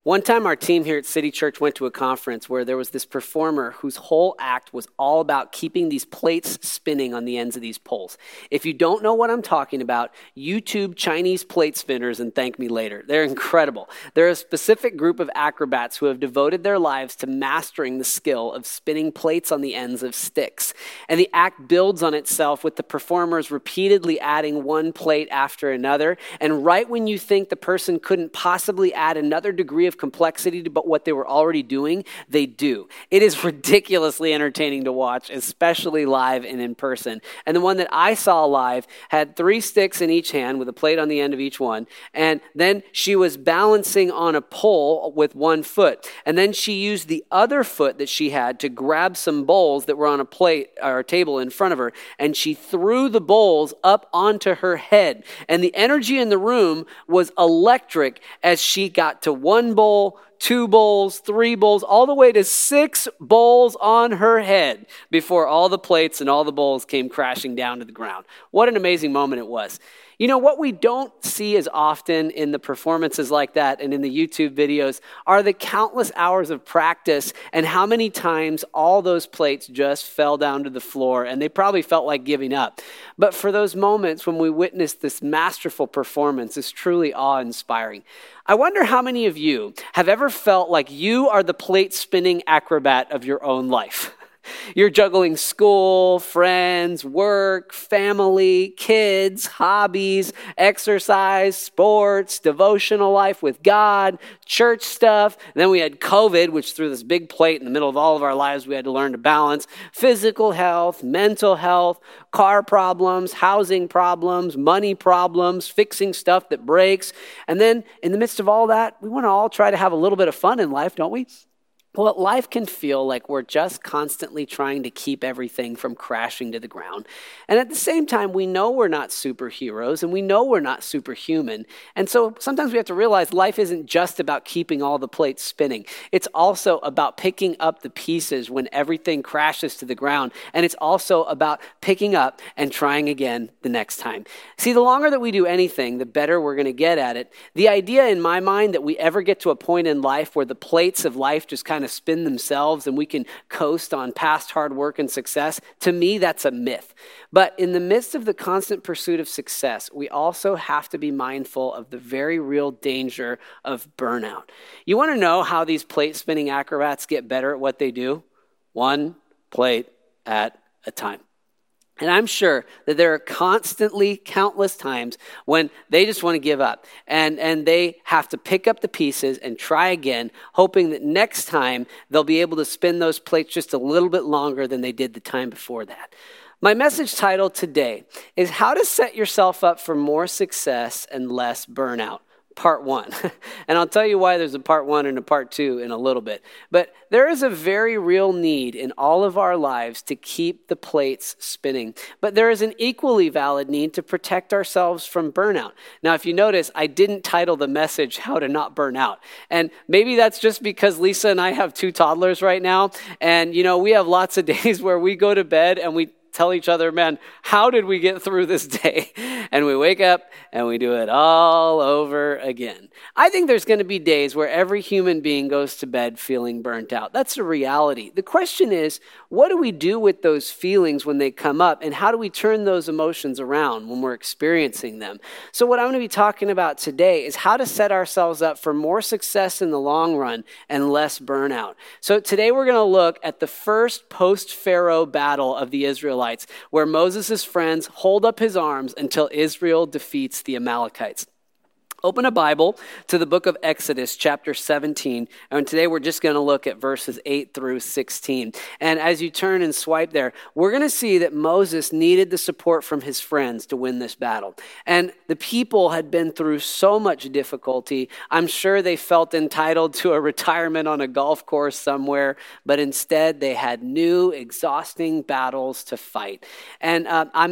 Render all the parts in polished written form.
One time our team here at City Church went to a conference where there was this performer whose whole act was all about keeping these plates spinning on the ends of these poles. If you don't know what I'm talking about, YouTube Chinese plate spinners and thank me later. They're incredible. They're a specific group of acrobats who have devoted their lives to mastering the skill of spinning plates on the ends of sticks. And the act builds on itself with the performers repeatedly adding one plate after another. And right when you think the person couldn't possibly add another degree of complexity to what they were already doing, they do. It is ridiculously entertaining to watch, especially live and in person. And the one that I saw live had 3 sticks in each hand with a plate on the end of each one. And then she was balancing on a pole with one foot. And then she used the other foot that she had to grab some bowls that were on a plate or a table in front of her. And she threw the bowls up onto her head. And the energy in the room was electric as she got to one bowl, 2 bowls, 3 bowls, all the way to 6 bowls on her head before all the plates and all the bowls came crashing down to the ground. What an amazing moment it was. You know, what we don't see as often in the performances like that and in the YouTube videos are the countless hours of practice and how many times all those plates just fell down to the floor and they probably felt like giving up. But for those moments when we witness this masterful performance, it's truly awe-inspiring. I wonder how many of you have ever felt like you are the plate spinning acrobat of your own life. You're juggling school, friends, work, family, kids, hobbies, exercise, sports, devotional life with God, church stuff. And then we had COVID, which threw this big plate in the middle of all of our lives we had to learn to balance. Physical health, mental health, car problems, housing problems, money problems, fixing stuff that breaks. And then in the midst of all that, we want to all try to have a little bit of fun in life, don't we? Well, life can feel like we're just constantly trying to keep everything from crashing to the ground. And at the same time, we know we're not superheroes and we know we're not superhuman. And so sometimes we have to realize life isn't just about keeping all the plates spinning. It's also about picking up the pieces when everything crashes to the ground. And it's also about picking up and trying again the next time. See, the longer that we do anything, the better we're going to get at it. The idea in my mind that we ever get to a point in life where the plates of life just kind of spin themselves and we can coast on past hard work and success, to me, that's a myth. But in the midst of the constant pursuit of success, we also have to be mindful of the very real danger of burnout. You want to know how these plate spinning acrobats get better at what they do? One plate at a time. And I'm sure that there are constantly countless times when they just want to give up and they have to pick up the pieces and try again, hoping that next time they'll be able to spin those plates just a little bit longer than they did the time before that. My message title today is How to Set Yourself Up for More Success and Less Burnout. Part 1. And I'll tell you why there's a part 1 and a part 2 in a little bit. But there is a very real need in all of our lives to keep the plates spinning. But there is an equally valid need to protect ourselves from burnout. Now, if you notice, I didn't title the message How to Not Burn Out. And maybe that's just because Lisa and I have 2 toddlers right now. And, you know, we have lots of days where we go to bed and we tell each other, man, how did we get through this day? And we wake up and we do it all over again. I think there's going to be days where every human being goes to bed feeling burnt out. That's a reality. The question is, what do we do with those feelings when they come up? And how do we turn those emotions around when we're experiencing them? So what I'm going to be talking about today is how to set ourselves up for more success in the long run and less burnout. So today we're going to look at the first post-Pharaoh battle of the Israelites, where Moses' friends hold up his arms until Israel defeats the Amalekites. Open a Bible to the book of Exodus, chapter 17. And today we're just going to look at verses 8 through 16. And as you turn and swipe there, we're going to see that Moses needed the support from his friends to win this battle. And the people had been through so much difficulty. I'm sure they felt entitled to a retirement on a golf course somewhere, but instead they had new, exhausting battles to fight. And I'm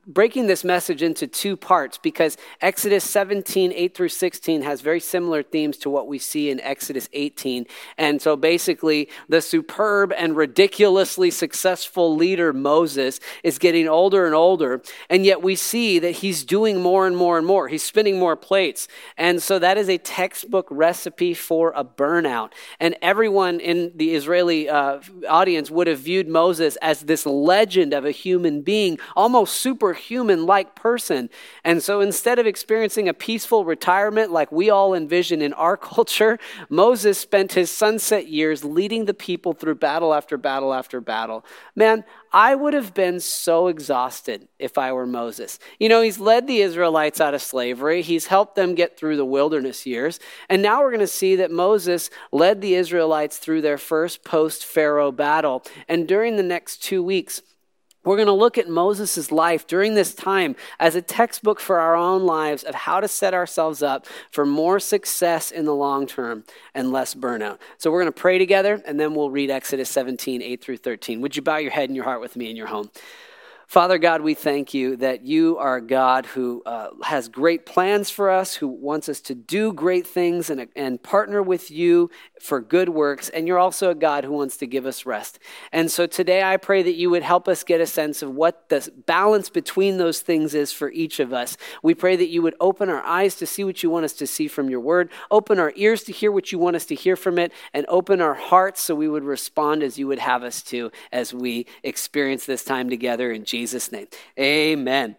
breaking this message into two parts because Exodus 17, 8 through 16 has very similar themes to what we see in Exodus 18. And so basically, the superb and ridiculously successful leader Moses is getting older and older, and yet we see that he's doing more and more and more. He's spinning more plates. And so that is a textbook recipe for a burnout. And everyone in the Israeli audience would have viewed Moses as this legend of a human being, almost superhuman-like person. And so instead of experiencing a peaceful retirement like we all envision in our culture, Moses spent his sunset years leading the people through battle after battle after battle. Man, I would have been so exhausted if I were Moses. You know, he's led the Israelites out of slavery. He's helped them get through the wilderness years. And now we're going to see that Moses led the Israelites through their first post-Pharaoh battle. And during the next 2 weeks, we're going to look at Moses' life during this time as a textbook for our own lives of how to set ourselves up for more success in the long term and less burnout. So we're going to pray together, and then we'll read Exodus 17, 8 through 13. Would you bow your head and your heart with me in your home? Father God, we thank you that you are a God who has great plans for us, who wants us to do great things and partner with you for good works. And you're also a God who wants to give us rest. And so today I pray that you would help us get a sense of what the balance between those things is for each of us. We pray that you would open our eyes to see what you want us to see from your word, open our ears to hear what you want us to hear from it, and open our hearts so we would respond as you would have us to as we experience this time together in Jesus' name. Amen.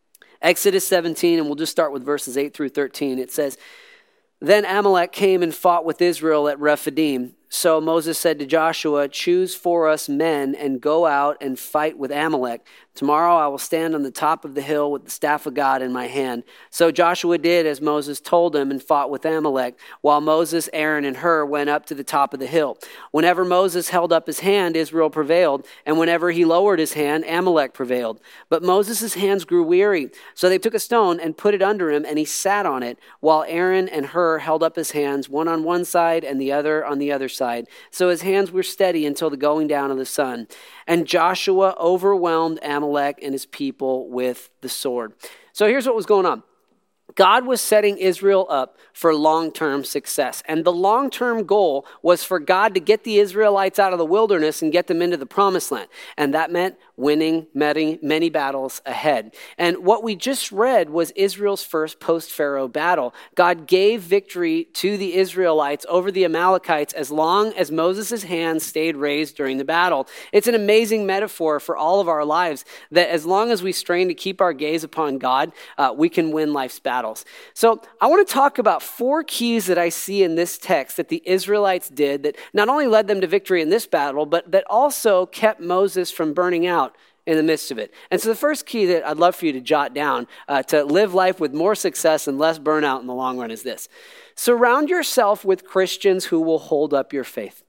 Exodus 17, and we'll just start with verses 8 through 13. It says, "Then Amalek came and fought with Israel at Rephidim. So Moses said to Joshua, 'Choose for us men and go out and fight with Amalek. Tomorrow I will stand on the top of the hill with the staff of God in my hand.' So Joshua did as Moses told him and fought with Amalek, while Moses, Aaron, and Hur went up to the top of the hill. Whenever Moses held up his hand, Israel prevailed, and whenever he lowered his hand, Amalek prevailed. But Moses' hands grew weary, so they took a stone and put it under him, and he sat on it, while Aaron and Hur held up his hands, one on one side and the other on the other side. So his hands were steady until the going down of the sun. And Joshua overwhelmed Amalek and his people with the sword." So here's what was going on. God was setting Israel up for long-term success. And the long-term goal was for God to get the Israelites out of the wilderness and get them into the promised land. And that meant winning many battles ahead. And what we just read was Israel's first post-Pharaoh battle. God gave victory to the Israelites over the Amalekites as long as Moses' hands stayed raised during the battle. It's an amazing metaphor for all of our lives that as long as we strain to keep our gaze upon God, we can win life's battles. So I want to talk about 4 keys that I see in this text that the Israelites did that not only led them to victory in this battle, but that also kept Moses from burning out in the midst of it. And so the first key that I'd love for you to jot down to live life with more success and less burnout in the long run is this. Surround yourself with Christians who will hold up your faith.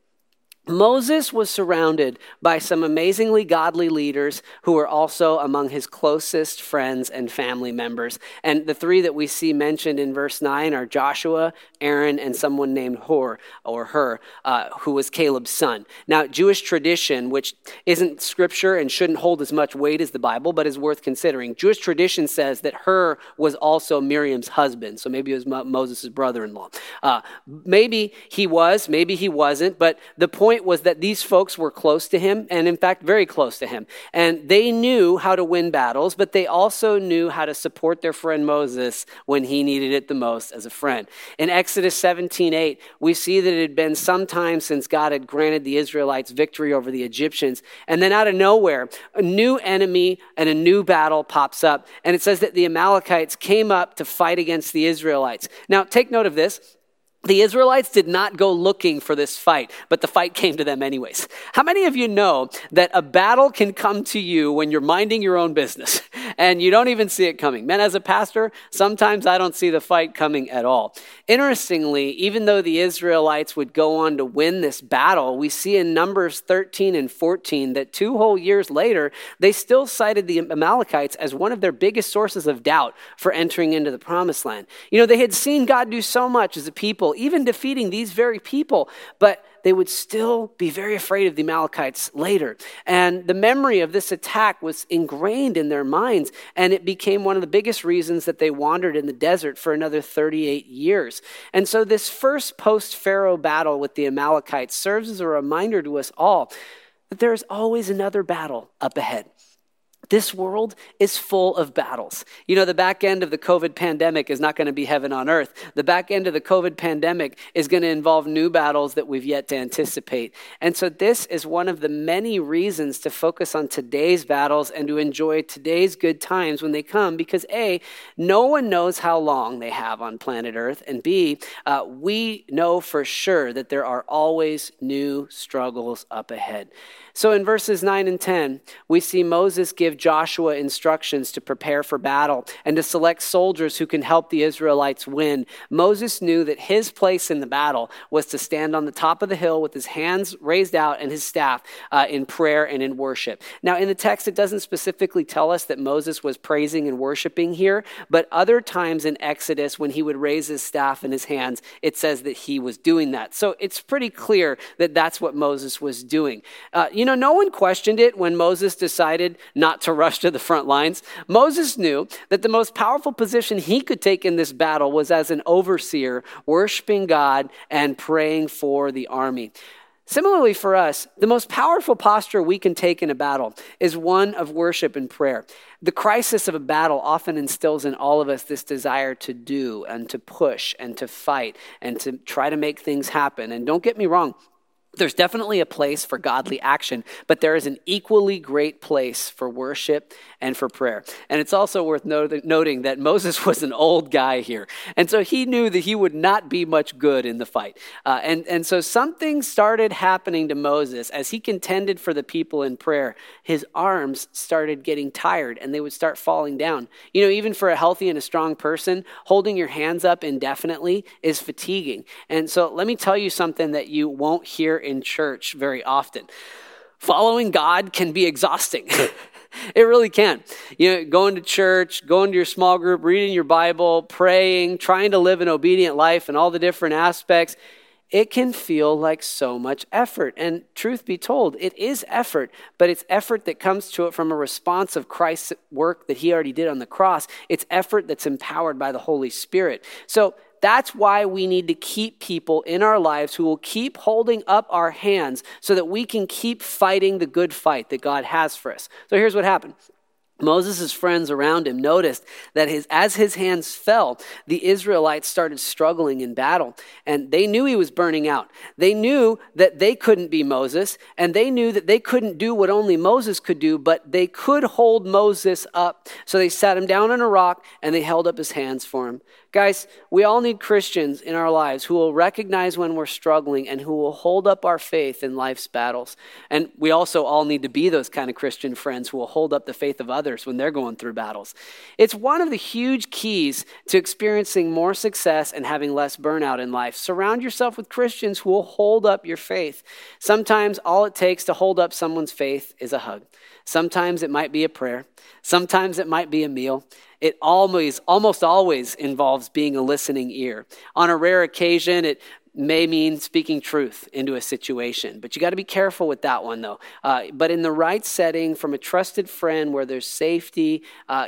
Moses was surrounded by some amazingly godly leaders who were also among his closest friends and family members. And the 3 that we see mentioned in verse 9 are Joshua, Aaron, and someone named Hur, who was Caleb's son. Now, Jewish tradition, which isn't scripture and shouldn't hold as much weight as the Bible, but is worth considering. Jewish tradition says that Hur was also Miriam's husband. So maybe it was Moses' brother-in-law. Maybe he was, maybe he wasn't, but the point was that these folks were close to him, and in fact, very close to him. And they knew how to win battles, but they also knew how to support their friend Moses when he needed it the most as a friend. In Exodus 17:8, we see that it had been some time since God had granted the Israelites victory over the Egyptians. And then out of nowhere, a new enemy and a new battle pops up. And it says that the Amalekites came up to fight against the Israelites. Now, take note of this. The Israelites did not go looking for this fight, but the fight came to them anyways. How many of you know that a battle can come to you when you're minding your own business and you don't even see it coming? Man, as a pastor, sometimes I don't see the fight coming at all. Interestingly, even though the Israelites would go on to win this battle, we see in Numbers 13 and 14 that 2 whole years later, they still cited the Amalekites as one of their biggest sources of doubt for entering into the promised land. You know, they had seen God do so much as a people, even defeating these very people, but they would still be very afraid of the Amalekites later. And the memory of this attack was ingrained in their minds, and it became one of the biggest reasons that they wandered in the desert for another 38 years. And so this first post-Pharaoh battle with the Amalekites serves as a reminder to us all that there is always another battle up ahead. This world is full of battles. You know, the back end of the COVID pandemic is not going to be heaven on earth. The back end of the COVID pandemic is going to involve new battles that we've yet to anticipate. And so this is one of the many reasons to focus on today's battles and to enjoy today's good times when they come, because A, no one knows how long they have on planet Earth, and B, we know for sure that there are always new struggles up ahead. So in verses 9 and 10, we see Moses give Joshua instructions to prepare for battle and to select soldiers who can help the Israelites win. Moses knew that his place in the battle was to stand on the top of the hill with his hands raised out and his staff in prayer and in worship. Now in the text, it doesn't specifically tell us that Moses was praising and worshiping here, but other times in Exodus when he would raise his staff in his hands, it says that he was doing that. So it's pretty clear that that's what Moses was doing. No one questioned it when Moses decided not to rush to the front lines. Moses knew that the most powerful position he could take in this battle was as an overseer, worshiping God and praying for the army. Similarly for us, the most powerful posture we can take in a battle is one of worship and prayer. The crisis of a battle often instills in all of us this desire to do and to push and to fight and to try to make things happen. And don't get me wrong, there's definitely a place for godly action, but there is an equally great place for worship and for prayer. And it's also worth noting that Moses was an old guy here. And so he knew that he would not be much good in the fight. And so something started happening to Moses as he contended for the people in prayer. His arms started getting tired and they would start falling down. You know, even for a healthy and a strong person, holding your hands up indefinitely is fatiguing. And so let me tell you something that you won't hear in church very often. Following God can be exhausting. It really can. You know, going to church, going to your small group, reading your Bible, praying, trying to live an obedient life and all the different aspects, it can feel like so much effort. And truth be told, it is effort, but it's effort that comes to it from a response of Christ's work that he already did on the cross. It's effort that's empowered by the Holy Spirit. So that's why we need to keep people in our lives who will keep holding up our hands so that we can keep fighting the good fight that God has for us. So here's what happened. Moses' friends around him noticed that as his hands fell, the Israelites started struggling in battle, and they knew he was burning out. They knew that they couldn't be Moses, and they knew that they couldn't do what only Moses could do, but they could hold Moses up. So they sat him down on a rock, and they held up his hands for him. Guys, we all need Christians in our lives who will recognize when we're struggling and who will hold up our faith in life's battles. And we also all need to be those kind of Christian friends who will hold up the faith of others when they're going through battles. It's one of the huge keys to experiencing more success and having less burnout in life. Surround yourself with Christians who will hold up your faith. Sometimes all it takes to hold up someone's faith is a hug. Sometimes it might be a prayer. Sometimes it might be a meal. It almost always involves being a listening ear. On a rare occasion, it may mean speaking truth into a situation, but you got to be careful with that one though. But in the right setting, from a trusted friend where there's safety,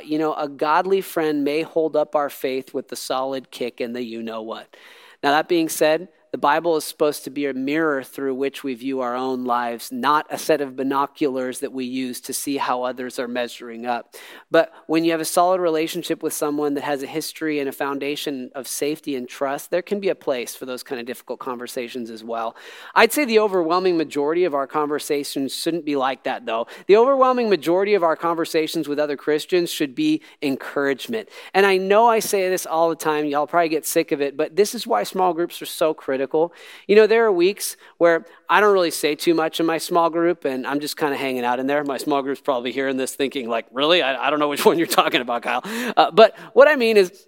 a godly friend may hold up our faith with the solid kick and the you-know-what. Now that being said, the Bible is supposed to be a mirror through which we view our own lives, not a set of binoculars that we use to see how others are measuring up. But when you have a solid relationship with someone that has a history and a foundation of safety and trust, there can be a place for those kind of difficult conversations as well. I'd say the overwhelming majority of our conversations shouldn't be like that, though. The overwhelming majority of our conversations with other Christians should be encouragement. And I know I say this all the time. Y'all probably get sick of it, but this is why small groups are so critical. You know, there are weeks where I don't really say too much in my small group and I'm just kind of hanging out in there. My small group's probably hearing this thinking like, really? I don't know which one you're talking about, Kyle. But what I mean is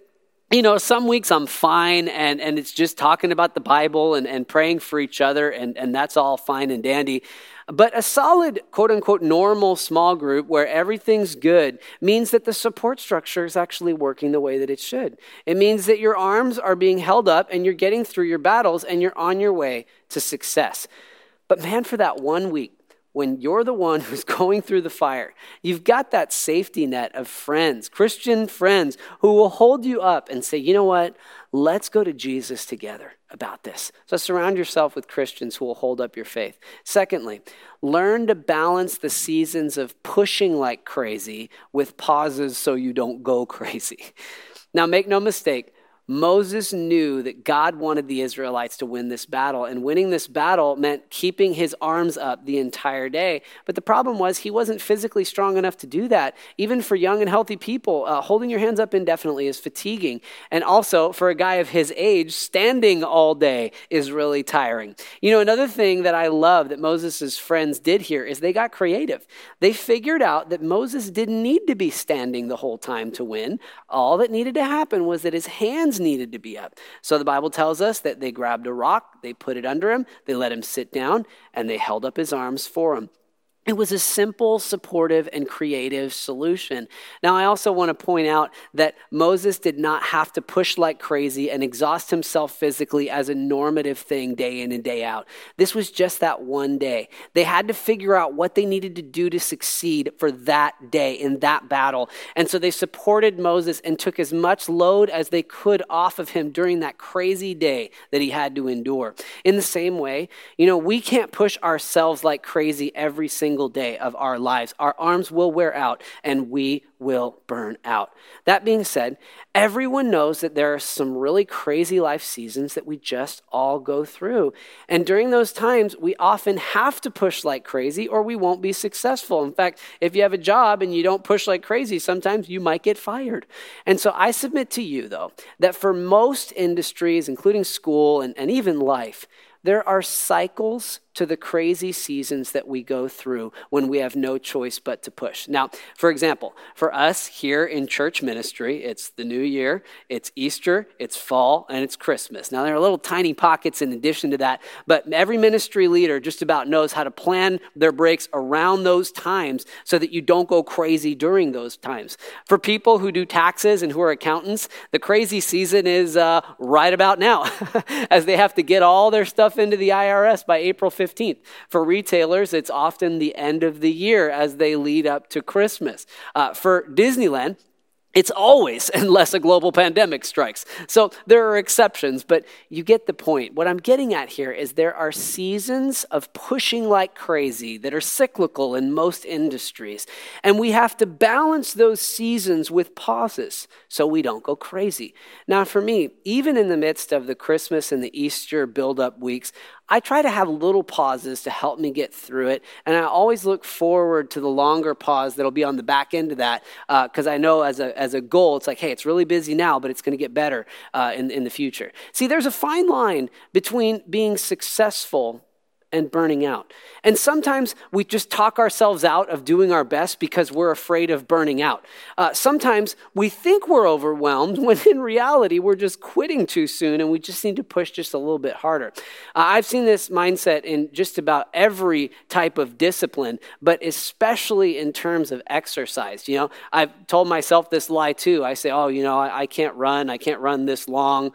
Some weeks I'm fine and it's just talking about the Bible and praying for each other and that's all fine and dandy. But a solid, quote unquote, normal small group where everything's good means that the support structure is actually working the way that it should. It means that your arms are being held up and you're getting through your battles and you're on your way to success. But man, for that 1 week, when you're the one who's going through the fire, you've got that safety net of friends, Christian friends, who will hold you up and say, you know what, let's go to Jesus together about this. So surround yourself with Christians who will hold up your faith. Secondly, learn to balance the seasons of pushing like crazy with pauses so you don't go crazy. Now, make no mistake, Moses knew that God wanted the Israelites to win this battle, and winning this battle meant keeping his arms up the entire day. But the problem was he wasn't physically strong enough to do that. Even for young and healthy people, holding your hands up indefinitely is fatiguing. And also, for a guy of his age, standing all day is really tiring. Another thing that I love that Moses' friends did here is they got creative. They figured out that Moses didn't need to be standing the whole time to win. All that needed to happen was that his hands needed to be up. So the Bible tells us that they grabbed a rock, they put it under him, they let him sit down, and they held up his arms for him. It was a simple, supportive, and creative solution. Now, I also want to point out that Moses did not have to push like crazy and exhaust himself physically as a normative thing day in and day out. This was just that one day. They had to figure out what they needed to do to succeed for that day in that battle. And so they supported Moses and took as much load as they could off of him during that crazy day that he had to endure. In the same way, we can't push ourselves like crazy every single day of our lives. Our arms will wear out and we will burn out. That being said, everyone knows that there are some really crazy life seasons that we just all go through. And during those times, we often have to push like crazy or we won't be successful. In fact, if you have a job and you don't push like crazy, sometimes you might get fired. And so I submit to you, though, that for most industries, including school and even life, there are cycles to the crazy seasons that we go through when we have no choice but to push. Now, for example, for us here in church ministry, it's the new year, it's Easter, it's fall, and it's Christmas. Now, there are little tiny pockets in addition to that, but every ministry leader just about knows how to plan their breaks around those times so that you don't go crazy during those times. For people who do taxes and who are accountants, the crazy season is right about now as they have to get all their stuff into the IRS by April 15th. For retailers, it's often the end of the year as they lead up to Christmas. For Disneyland, it's always unless a global pandemic strikes. So there are exceptions, but you get the point. What I'm getting at here is there are seasons of pushing like crazy that are cyclical in most industries. And we have to balance those seasons with pauses so we don't go crazy. Now for me, even in the midst of the Christmas and the Easter build-up weeks, I try to have little pauses to help me get through it, and I always look forward to the longer pause that'll be on the back end of that, because I know as a goal, it's like, hey, it's really busy now, but it's going to get better in the future. See, there's a fine line between being successful and burning out. And sometimes we just talk ourselves out of doing our best because we're afraid of burning out. Sometimes we think we're overwhelmed when in reality we're just quitting too soon and we just need to push just a little bit harder. I've seen this mindset in just about every type of discipline, but especially in terms of exercise. I've told myself this lie too. I say, I can't run this long.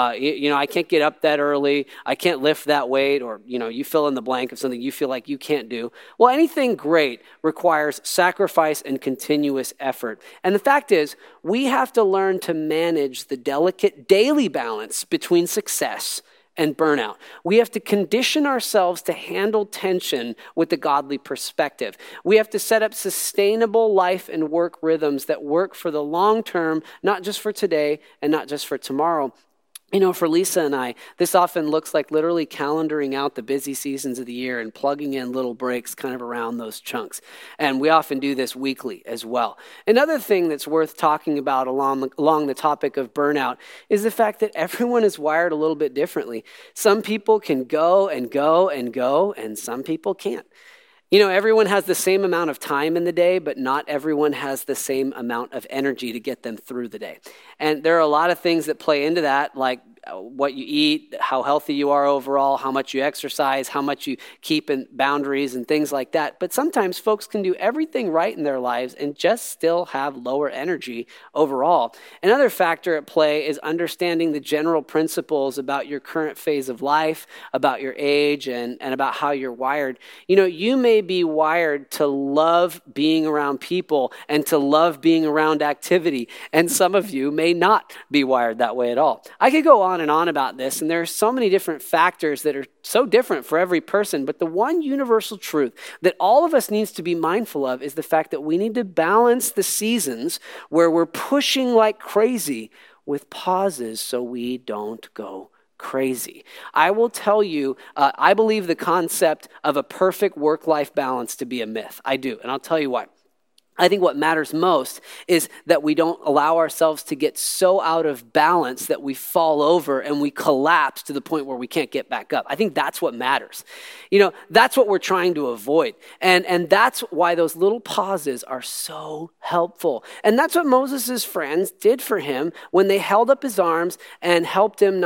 I can't get up that early. I can't lift that weight, or, you fill in the blank of something you feel like you can't do. Well, anything great requires sacrifice and continuous effort. And the fact is, we have to learn to manage the delicate daily balance between success and burnout. We have to condition ourselves to handle tension with the godly perspective. We have to set up sustainable life and work rhythms that work for the long term, not just for today and not just for tomorrow. For Lisa and I, this often looks like literally calendaring out the busy seasons of the year and plugging in little breaks kind of around those chunks. And we often do this weekly as well. Another thing that's worth talking about along the topic of burnout is the fact that everyone is wired a little bit differently. Some people can go and go and go, and some people can't. Everyone has the same amount of time in the day, but not everyone has the same amount of energy to get them through the day. And there are a lot of things that play into that, like what you eat, how healthy you are overall, how much you exercise, how much you keep in boundaries and things like that. But sometimes folks can do everything right in their lives and just still have lower energy overall. Another factor at play is understanding the general principles about your current phase of life, about your age, and about how you're wired. You may be wired to love being around people and to love being around activity, and some of you may not be wired that way at all. I could go on and on about this, and there are so many different factors that are so different for every person, but the one universal truth that all of us needs to be mindful of is the fact that we need to balance the seasons where we're pushing like crazy with pauses so we don't go crazy. I will tell you, I believe the concept of a perfect work-life balance to be a myth. I do, and I'll tell you why. I think what matters most is that we don't allow ourselves to get so out of balance that we fall over and we collapse to the point where we can't get back up. I think that's what matters. That's what we're trying to avoid. And that's why those little pauses are so helpful. And that's what Moses' friends did for him when they held up his arms and helped him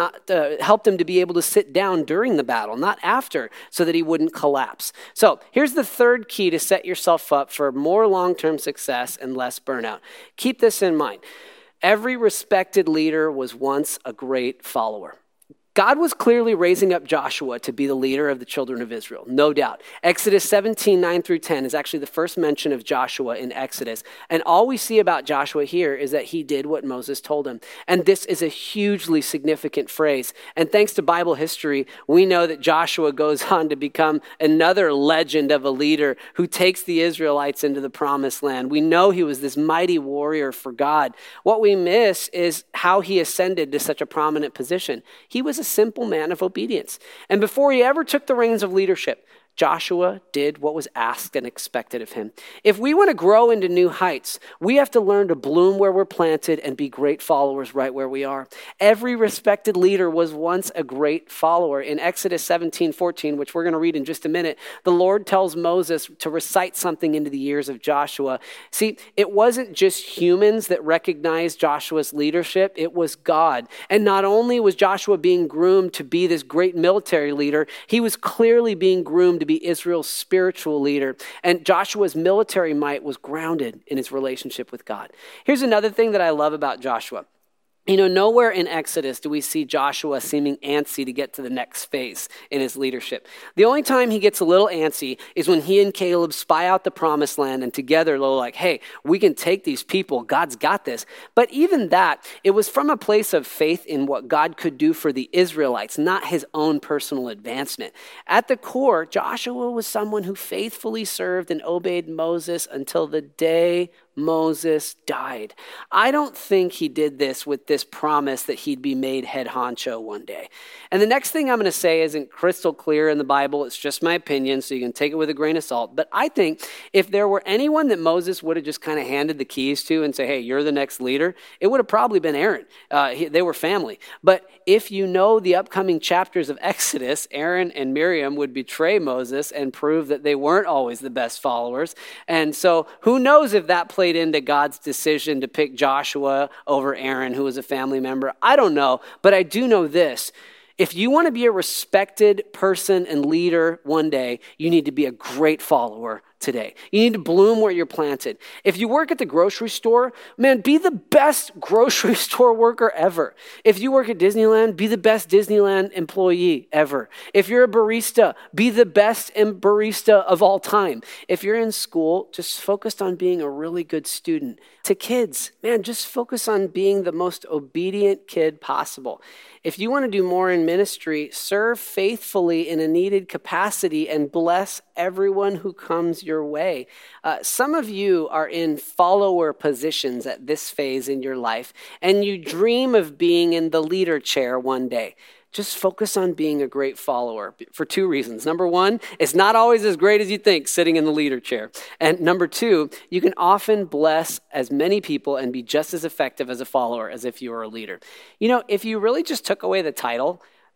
to be able to sit down during the battle, not after, so that he wouldn't collapse. So here's the third key to set yourself up for more long-term success and less burnout. Keep this in mind. Every respected leader was once a great follower. God was clearly raising up Joshua to be the leader of the children of Israel, no doubt. Exodus 17, 9 through 10 is actually the first mention of Joshua in Exodus. And all we see about Joshua here is that he did what Moses told him. And this is a hugely significant phrase. And thanks to Bible history, we know that Joshua goes on to become another legend of a leader who takes the Israelites into the promised land. We know he was this mighty warrior for God. What we miss is how he ascended to such a prominent position. He was a simple man of obedience. And before he ever took the reins of leadership, Joshua did what was asked and expected of him. If we want to grow into new heights, we have to learn to bloom where we're planted and be great followers right where we are. Every respected leader was once a great follower. In Exodus 17:14, which we're going to read in just a minute, the Lord tells Moses to recite something into the ears of Joshua. See, it wasn't just humans that recognized Joshua's leadership, it was God. And not only was Joshua being groomed to be this great military leader, he was clearly being groomed to be Israel's spiritual leader. And Joshua's military might was grounded in his relationship with God. Here's another thing that I love about Joshua. Nowhere in Exodus do we see Joshua seeming antsy to get to the next phase in his leadership. The only time he gets a little antsy is when he and Caleb spy out the promised land and together they're like, hey, we can take these people. God's got this. But even that, it was from a place of faith in what God could do for the Israelites, not his own personal advancement. At the core, Joshua was someone who faithfully served and obeyed Moses until the day Moses died. I don't think he did this with this promise that he'd be made head honcho one day. And the next thing I'm going to say isn't crystal clear in the Bible. It's just my opinion, so you can take it with a grain of salt. But I think if there were anyone that Moses would have just kind of handed the keys to and say, hey, you're the next leader, it would have probably been Aaron. They were family. But if you know the upcoming chapters of Exodus, Aaron and Miriam would betray Moses and prove that they weren't always the best followers. And so who knows if that played into God's decision to pick Joshua over Aaron, who was a family member. I don't know, but I do know this. If you want to be a respected person and leader one day, you need to be a great follower today. You need to bloom where you're planted. If you work at the grocery store, man, be the best grocery store worker ever. If you work at Disneyland, be the best Disneyland employee ever. If you're a barista, be the best barista of all time. If you're in school, just focus on being a really good student. To kids, man, just focus on being the most obedient kid possible. If you want to do more in ministry, serve faithfully in a needed capacity and bless everyone who comes your way. Some of you are in follower positions at this phase in your life, and you dream of being in the leader chair one day. Just focus on being a great follower for two reasons. Number one, it's not always as great as you think sitting in the leader chair. And number two, you can often bless as many people and be just as effective as a follower as if you were a leader. If you really just took away the title,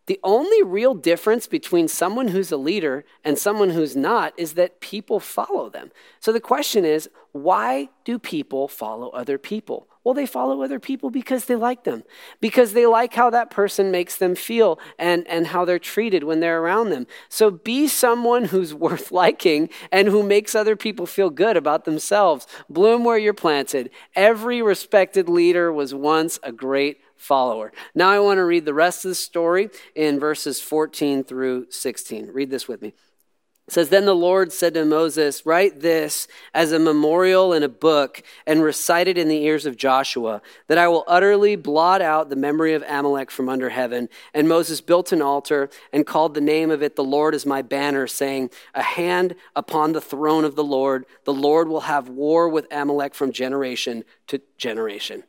The only real difference between someone who's a leader and someone who's not is that people follow them. So the question is, why do people follow other people? Well, they follow other people because they like them, because they like how that person makes them feel and how they're treated when they're around them. So be someone who's worth liking and who makes other people feel good about themselves. Bloom where you're planted. Every respected leader was once a great follower. Now I want to read the rest of the story in verses 14 through 16. Read this with me. It says, "Then the Lord said to Moses, write this as a memorial in a book and recite it in the ears of Joshua, that I will utterly blot out the memory of Amalek from under heaven. And Moses built an altar and called the name of it, the Lord is my banner, saying, a hand upon the throne of the Lord will have war with Amalek from generation to generation."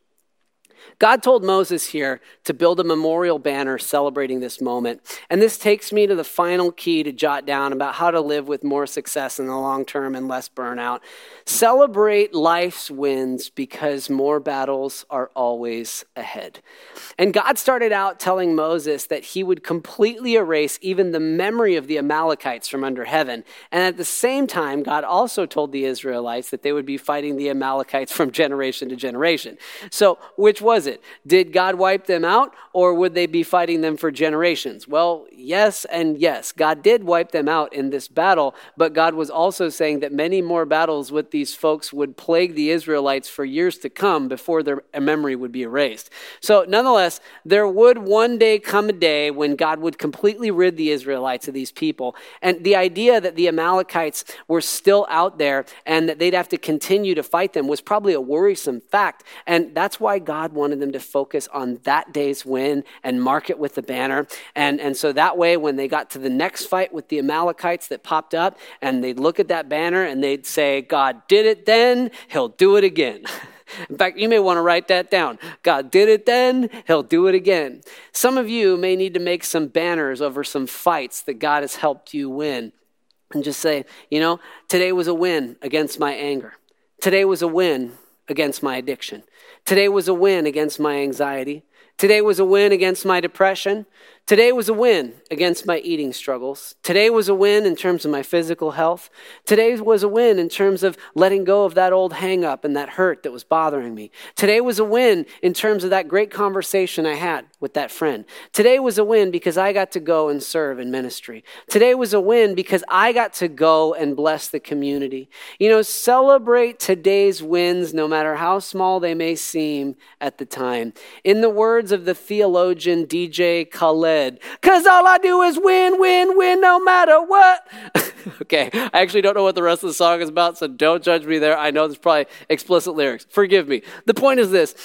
God told Moses here to build a memorial banner celebrating this moment. And this takes me to the final key to jot down about how to live with more success in the long term and less burnout. Celebrate life's wins because more battles are always ahead. And God started out telling Moses that he would completely erase even the memory of the Amalekites from under heaven. And at the same time, God also told the Israelites that they would be fighting the Amalekites from generation to generation. So which was it? Did God wipe them out, or would they be fighting them for generations? Well, yes and yes. God did wipe them out in this battle, but God was also saying that many more battles with these folks would plague the Israelites for years to come before their memory would be erased. So nonetheless, there would one day come a day when God would completely rid the Israelites of these people. And the idea that the Amalekites were still out there and that they'd have to continue to fight them was probably a worrisome fact. And that's why God wanted them to focus on that day's win and mark it with the banner. And so that way, when they got to the next fight with the Amalekites that popped up, and they'd look at that banner and they'd say, God did it then, he'll do it again. In fact, you may want to write that down. God did it then, he'll do it again. Some of you may need to make some banners over some fights that God has helped you win. And just say, today was a win against my anger. Today was a win against my addiction. Today was a win against my anxiety. Today was a win against my depression. Today was a win against my eating struggles. Today was a win in terms of my physical health. Today was a win in terms of letting go of that old hang-up and that hurt that was bothering me. Today was a win in terms of that great conversation I had with that friend. Today was a win because I got to go and serve in ministry. Today was a win because I got to go and bless the community. Celebrate today's wins no matter how small they may seem at the time. In the words of the theologian DJ Khaled, because all I do is win, win, win, no matter what. Okay, I actually don't know what the rest of the song is about, so don't judge me there. I know there's probably explicit lyrics. Forgive me. The point is this.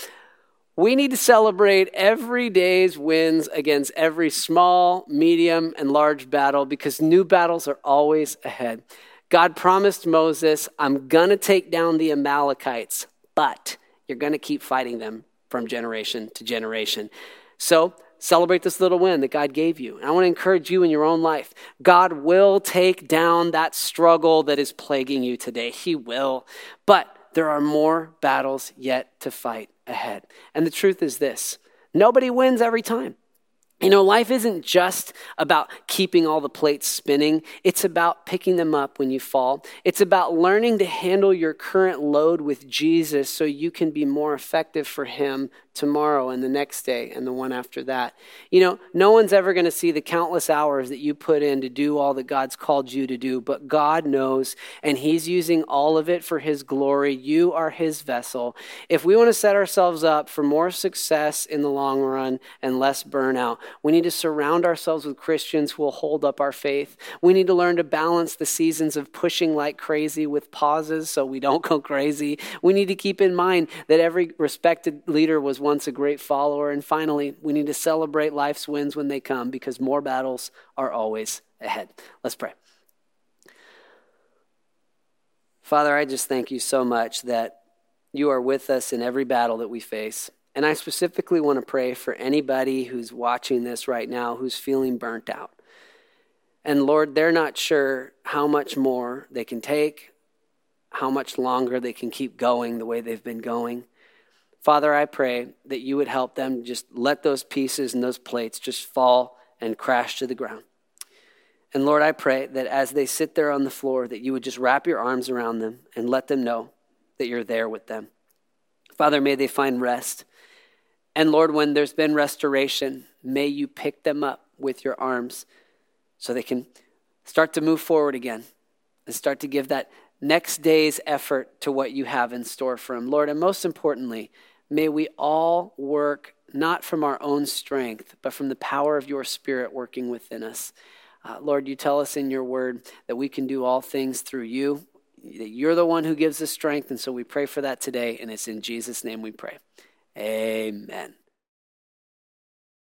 We need to celebrate every day's wins against every small, medium, and large battle because new battles are always ahead. God promised Moses, I'm going to take down the Amalekites, but you're going to keep fighting them from generation to generation. So celebrate this little win that God gave you. And I want to encourage you in your own life. God will take down that struggle that is plaguing you today. He will. But there are more battles yet to fight ahead. And the truth is this. Nobody wins every time. Life isn't just about keeping all the plates spinning. It's about picking them up when you fall. It's about learning to handle your current load with Jesus so you can be more effective for him tomorrow and the next day and the one after that. No one's ever going to see the countless hours that you put in to do all that God's called you to do, but God knows, and he's using all of it for his glory. You are his vessel. If we want to set ourselves up for more success in the long run and less burnout, we need to surround ourselves with Christians who will hold up our faith. We need to learn to balance the seasons of pushing like crazy with pauses so we don't go crazy. We need to keep in mind that every respected leader was once a great follower. And finally, we need to celebrate life's wins when they come because more battles are always ahead. Let's pray. Father, I just thank you so much that you are with us in every battle that we face. And I specifically want to pray for anybody who's watching this right now who's feeling burnt out. And Lord, they're not sure how much more they can take, how much longer they can keep going the way they've been going. Father, I pray that you would help them just let those pieces and those plates just fall and crash to the ground. And Lord, I pray that as they sit there on the floor, that you would just wrap your arms around them and let them know that you're there with them. Father, may they find rest. And Lord, when there's been restoration, may you pick them up with your arms so they can start to move forward again and start to give that next day's effort to what you have in store for them. Lord, and most importantly, may we all work not from our own strength, but from the power of your Spirit working within us. Lord, you tell us in your word that we can do all things through you, that you're the one who gives us strength. And so we pray for that today. And it's in Jesus' name we pray. Amen.